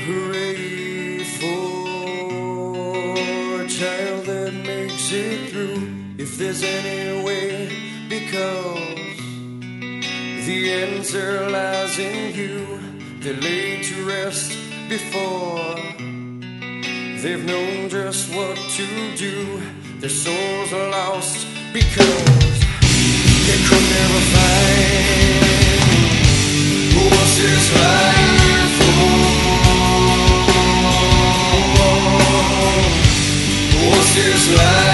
Hooray for a child that makes it through, if there's any way, because the answer lies in you. They're laid to rest before they've known just what to do. Their souls are lost because they could never find what's this life for. What's this life?